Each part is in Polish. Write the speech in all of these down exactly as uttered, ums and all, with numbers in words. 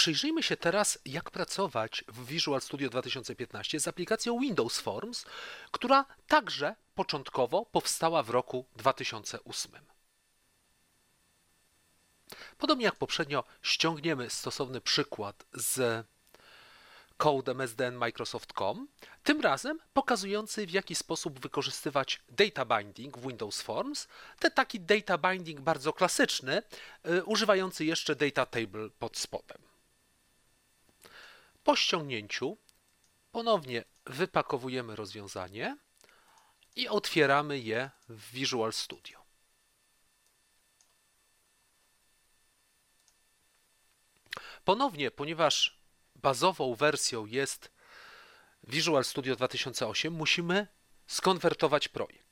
Przyjrzyjmy się teraz, jak pracować w Visual Studio dwa tysiące piętnaście z aplikacją Windows Forms, która także początkowo powstała w roku dwa tysiące ósmym. Podobnie jak poprzednio, ściągniemy stosowny przykład z Code M S D N Microsoft kropka com, tym razem pokazujący, w jaki sposób wykorzystywać data binding w Windows Forms, ten taki data binding bardzo klasyczny, yy, używający jeszcze data table pod spodem. Po ściągnięciu ponownie wypakowujemy rozwiązanie i otwieramy je w Visual Studio. Ponownie, ponieważ bazową wersją jest Visual Studio dwa tysiące osiem, musimy skonwertować projekt.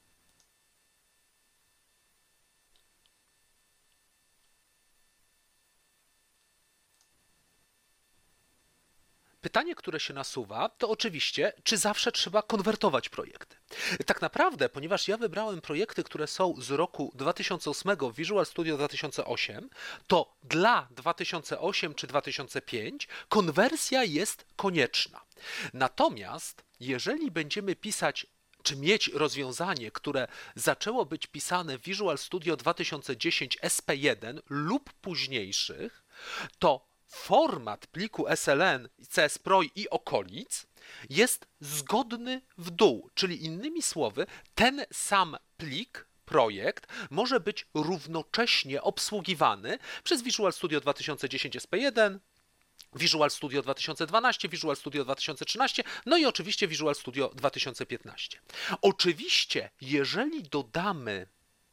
Pytanie, które się nasuwa, to oczywiście, czy zawsze trzeba konwertować projekty. Tak naprawdę, ponieważ ja wybrałem projekty, które są z roku dwa tysiące ósmego w Visual Studio dwa tysiące osiem, to dla dwa tysiące osiem czy dwa tysiące pięć konwersja jest konieczna. Natomiast jeżeli będziemy pisać czy mieć rozwiązanie, które zaczęło być pisane w Visual Studio dwa tysiące dziesięć S P jeden lub późniejszych, to format pliku S L N, C S P R O I i okolic jest zgodny w dół, czyli innymi słowy, ten sam plik, projekt może być równocześnie obsługiwany przez Visual Studio dwa tysiące dziesięć S P jeden, Visual Studio dwa tysiące dwanaście, Visual Studio dwa tysiące trzynaście, no i oczywiście Visual Studio dwa tysiące piętnaście. Oczywiście, jeżeli dodamy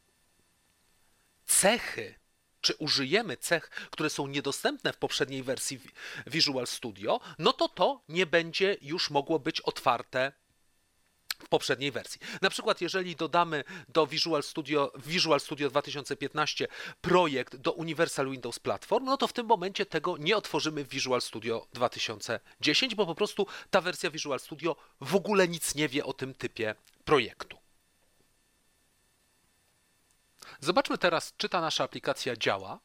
cechy, czy użyjemy cech, które są niedostępne w poprzedniej wersji Visual Studio, no to to nie będzie już mogło być otwarte w poprzedniej wersji. Na przykład jeżeli dodamy do Visual Studio, Visual Studio dwa tysiące piętnaście projekt do Universal Windows Platform, no to w tym momencie tego nie otworzymy w Visual Studio dwa tysiące dziesięć, bo po prostu ta wersja Visual Studio w ogóle nic nie wie o tym typie projektu. Zobaczmy teraz, czy ta nasza aplikacja działa.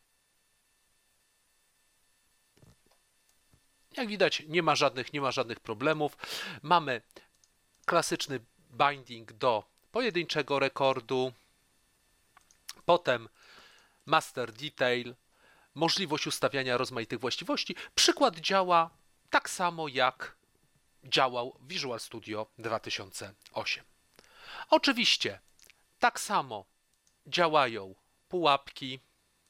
Jak widać, nie ma żadnych, nie ma żadnych problemów. Mamy klasyczny binding do pojedynczego rekordu, potem master detail, możliwość ustawiania rozmaitych właściwości. Przykład działa tak samo, jak działał w Visual Studio dwa tysiące osiem. Oczywiście tak samo działają pułapki.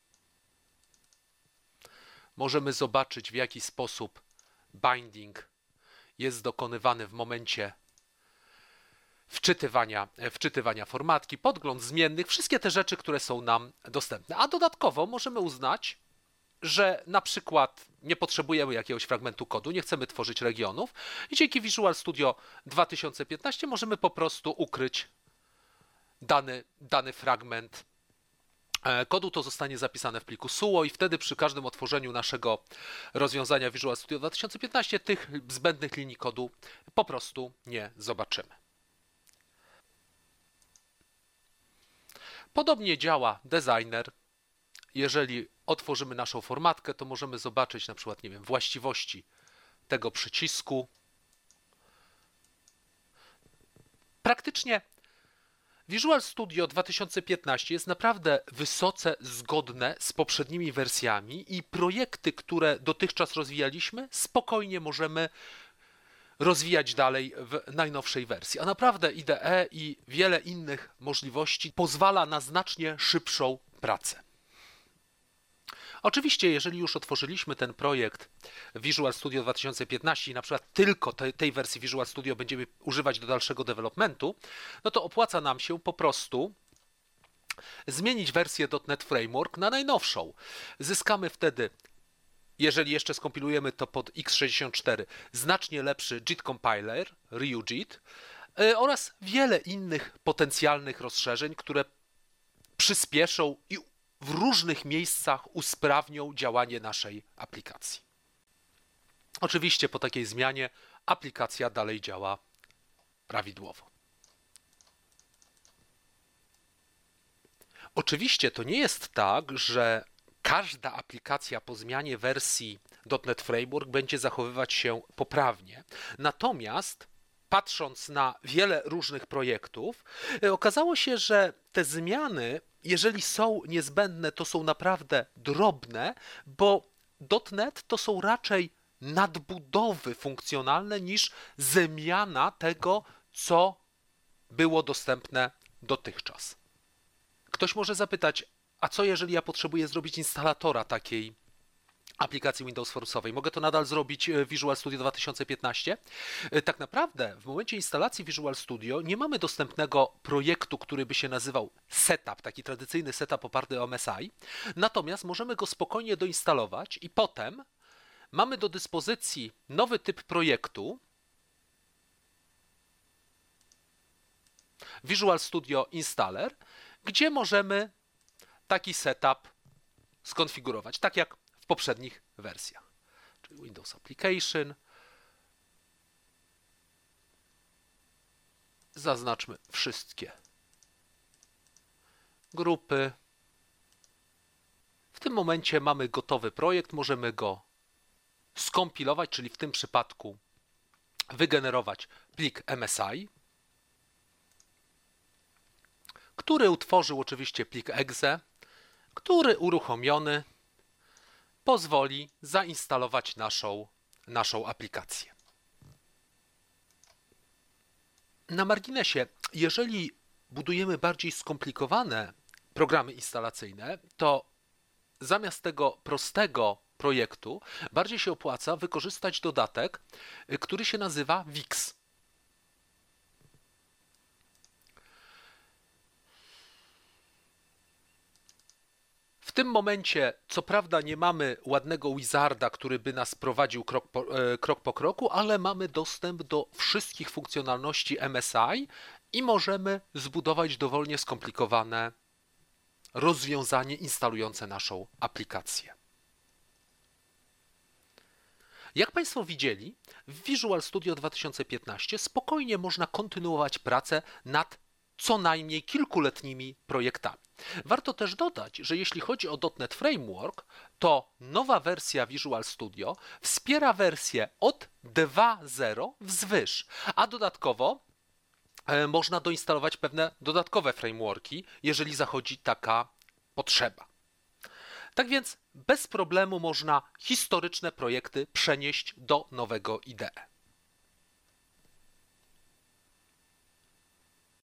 Możemy zobaczyć, w jaki sposób binding jest dokonywany w momencie wczytywania, wczytywania formatki, podgląd zmiennych, wszystkie te rzeczy, które są nam dostępne. A dodatkowo możemy uznać, że na przykład nie potrzebujemy jakiegoś fragmentu kodu, nie chcemy tworzyć regionów i dzięki Visual Studio dwa tysiące piętnaście możemy po prostu ukryć dany, dany fragment kodu, to zostanie zapisane w pliku sudo i wtedy przy każdym otworzeniu naszego rozwiązania Visual Studio dwa tysiące piętnaście tych zbędnych linii kodu po prostu nie zobaczymy. Podobnie działa designer. Jeżeli otworzymy naszą formatkę, to możemy zobaczyć na przykład, nie wiem, właściwości tego przycisku. Praktycznie Visual Studio dwa tysiące piętnaście jest naprawdę wysoce zgodne z poprzednimi wersjami i projekty, które dotychczas rozwijaliśmy, spokojnie możemy rozwijać dalej w najnowszej wersji. A naprawdę I D E i wiele innych możliwości pozwala na znacznie szybszą pracę. Oczywiście, jeżeli już otworzyliśmy ten projekt Visual Studio dwa tysiące piętnaście i na przykład tylko tej, tej wersji Visual Studio będziemy używać do dalszego developmentu, no to opłaca nam się po prostu zmienić wersję .NET Framework na najnowszą. Zyskamy wtedy, jeżeli jeszcze skompilujemy to pod X sześćdziesiąt cztery, znacznie lepszy JIT compiler, ReuJIT oraz wiele innych potencjalnych rozszerzeń, które przyspieszą i w różnych miejscach usprawnią działanie naszej aplikacji. Oczywiście po takiej zmianie aplikacja dalej działa prawidłowo. Oczywiście to nie jest tak, że każda aplikacja po zmianie wersji .dot net Framework będzie zachowywać się poprawnie. Natomiast patrząc na wiele różnych projektów, okazało się, że te zmiany, jeżeli są niezbędne, to są naprawdę drobne, bo .dot net to są raczej nadbudowy funkcjonalne niż zmiana tego, co było dostępne dotychczas. Ktoś może zapytać, a co jeżeli ja potrzebuję zrobić instalatora takiej aplikacji Windows Force'owej? Mogę to nadal zrobić w Visual Studio dwa tysiące piętnaście? Tak naprawdę w momencie instalacji Visual Studio nie mamy dostępnego projektu, który by się nazywał setup, taki tradycyjny setup oparty o M S I, natomiast możemy go spokojnie doinstalować i potem mamy do dyspozycji nowy typ projektu, Visual Studio Installer, gdzie możemy taki setup skonfigurować, tak jak w poprzednich wersjach. Czyli Windows Application. Zaznaczmy wszystkie grupy. W tym momencie mamy gotowy projekt, możemy go skompilować, czyli w tym przypadku wygenerować plik M S I, który utworzył oczywiście plik exe, który uruchomiony pozwoli zainstalować naszą, naszą aplikację. Na marginesie, jeżeli budujemy bardziej skomplikowane programy instalacyjne, to zamiast tego prostego projektu bardziej się opłaca wykorzystać dodatek, który się nazywa Wix. W tym momencie, co prawda, nie mamy ładnego wizarda, który by nas prowadził krok po, e, krok po kroku, ale mamy dostęp do wszystkich funkcjonalności M S I i możemy zbudować dowolnie skomplikowane rozwiązanie instalujące naszą aplikację. Jak Państwo widzieli, w Visual Studio dwa tysiące piętnaście spokojnie można kontynuować pracę nad co najmniej kilkuletnimi projektami. Warto też dodać, że jeśli chodzi o .dot net Framework, to nowa wersja Visual Studio wspiera wersję od dwa zero wzwyż, a dodatkowo e, można doinstalować pewne dodatkowe frameworki, jeżeli zachodzi taka potrzeba. Tak więc bez problemu można historyczne projekty przenieść do nowego I D E.